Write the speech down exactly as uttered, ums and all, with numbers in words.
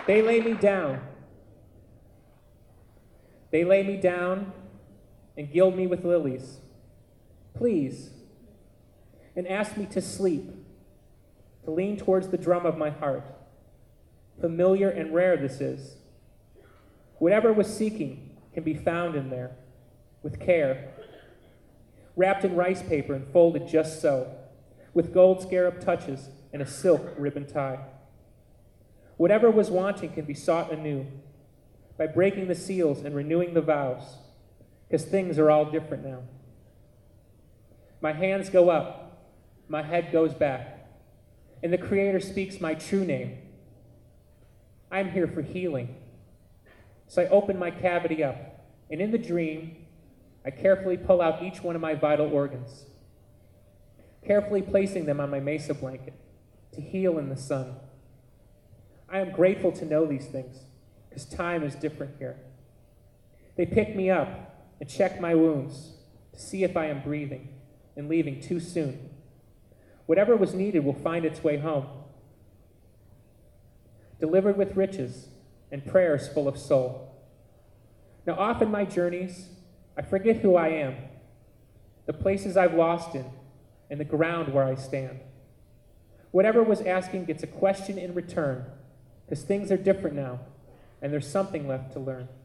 They lay me down. They lay me down and gild me with lilies. Please. And ask me to sleep, to lean towards the drum of my heart. Familiar and rare this is. Whatever was seeking can be found in there, with care. Wrapped in rice paper and folded just so, with gold scarab touches and a silk ribbon tie. Whatever was wanting can be sought anew, by breaking the seals and renewing the vows, because things are all different now. My hands go up, my head goes back, and the Creator speaks my true name. I'm here for healing. So I open my cavity up, and in the dream, I carefully pull out each one of my vital organs, carefully placing them on my mesa blanket to heal in the sun. I am grateful to know these things, because time is different here. They pick me up and check my wounds to see if I am breathing and leaving too soon. Whatever was needed will find its way home. Delivered with riches and prayers full of soul. Now, often my journeys, I forget who I am, the places I've lost in, and the ground where I stand. Whatever was asking gets a question in return, because things are different now, and there's something left to learn.